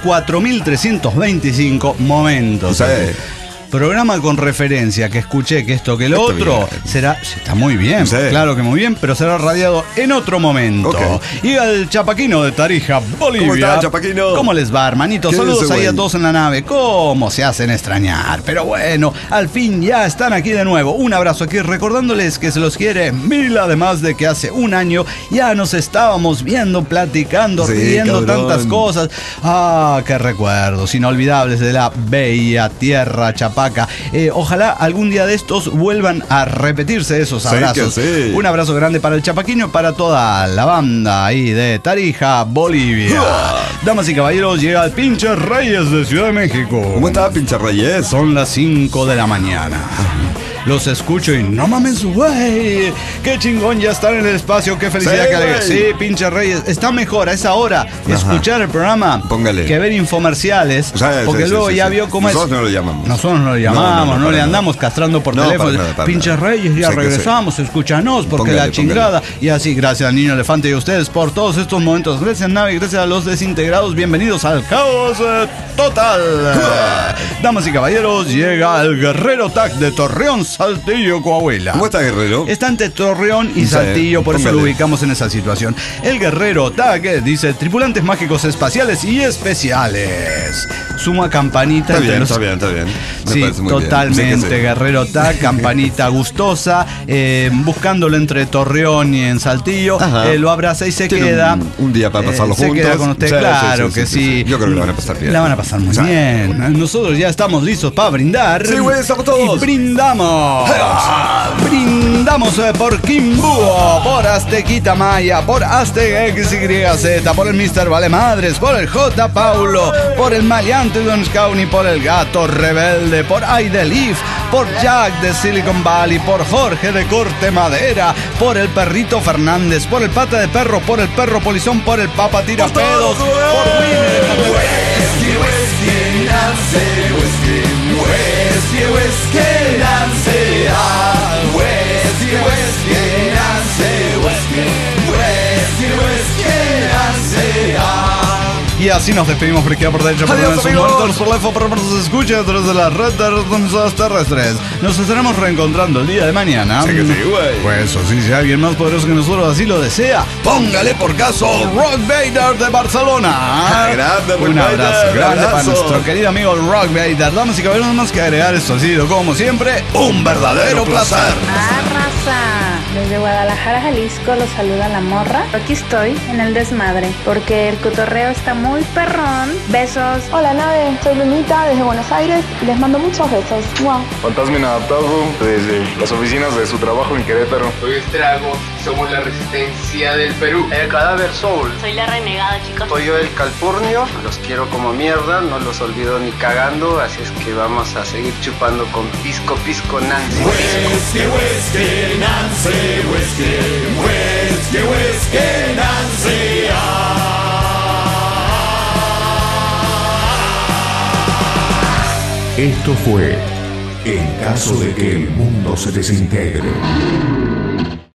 4325 momentos. Programa con referencia que escuché que esto que lo otro será, está muy bien, claro que muy bien, pero será radiado en otro momento. Y el Chapaquino de Tarija, Bolivia. ¿Cómo está, Chapaquino? ¿Cómo les va, hermanitos? Saludos ahí a todos en la nave. ¿Cómo se hacen extrañar? Pero bueno, al fin ya están aquí de nuevo. Un abrazo aquí recordándoles que se los quiere mil, además de que hace un año ya nos estábamos viendo, platicando, riendo tantas cosas. Qué recuerdos inolvidables de la bella tierra chapaquina Paca. Ojalá algún día de estos vuelvan a repetirse esos abrazos. Sí. Un abrazo grande para el Chapaquino y para toda la banda ahí de Tarija, Bolivia. Damas y caballeros, llega el Pinche Reyes de Ciudad de México. ¿Cómo está, Pinche Reyes? Son las 5 de la mañana. Los escucho y no mames, güey. Qué chingón ya estar en el espacio. Qué felicidad, sí, que alegría. Sí, Pinche Reyes. Está mejor a esa hora escuchar el programa. Póngale. Que ver infomerciales. Porque luego ya vio cómo Nosotros no lo llamamos. Nosotros no lo llamamos. No le andamos castrando por teléfono. Pinche Reyes, ya regresamos. Escúchanos porque la chingada. Y así, gracias al Niño Elefante y a ustedes por todos estos momentos. Gracias, Navi. Gracias a los desintegrados. Bienvenidos al caos total. Damas y caballeros, llega el Guerrero Tag de Torreón, Saltillo, Coahuila. ¿Cómo está, Guerrero? Está entre Torreón y Saltillo, por eso lo ubicamos en esa situación. El Guerrero Tag dice: tripulantes mágicos espaciales y especiales. Suma campanita. Está bien. Sí, totalmente. Sí. Guerrero Tag, campanita gustosa, buscándolo entre Torreón y en Saltillo. Lo abraza y se queda. Un día para pasarlo juntos. Se queda con usted, claro que sí. Yo creo que la van a pasar bien. La van a pasar muy bien. Nosotros ya estamos listos para brindar. Sí, güey, estamos todos. Y brindamos. Brindamos por Kimbuo, por Aztequita Maya, por Aztec XYZ, por el Mr. Vale Madres, por el J. Paulo, por el Maleante Don Scauni, por el Gato Rebelde, por Aidelif, por Jack de Silicon Valley, por Jorge de Corte Madera, por el Perrito Fernández, por el Pata de Perro, por el Perro Polizón, por el Papa Tirapedos, por Y así nos despedimos por aquí por derecha, por sus muertos, por la por nos escucha a través de las redes terrestres. Nos estaremos reencontrando el día de mañana. Sí que sí, güey. Pues eso sí, si alguien más poderoso que nosotros así lo desea, póngale por caso Rock Vader de Barcelona. Grande, un abrazo grande para nuestro querido amigo Rock Vader. Damas y caballeros, más que agregar, esto ha sido como siempre un verdadero placer. Arrasa. Desde Guadalajara, Jalisco, los saluda la morra. Aquí estoy en el desmadre porque el cotorreo está muy perrón. Besos. Hola, Nave, soy Lunita desde Buenos Aires y les mando muchos besos. Wow. Fantasma inadaptado desde las oficinas de su trabajo en Querétaro. Soy Estrago, somos la resistencia del Perú. El Cadáver Soul. Soy la renegada, chicos. Soy yo el Calpurnio, los quiero como mierda, no los olvido ni cagando, así es que vamos a seguir chupando con Pisco Nancy. Whisky, Nancy. Whisky, Nancy. Esto fue En caso de que el mundo se desintegre.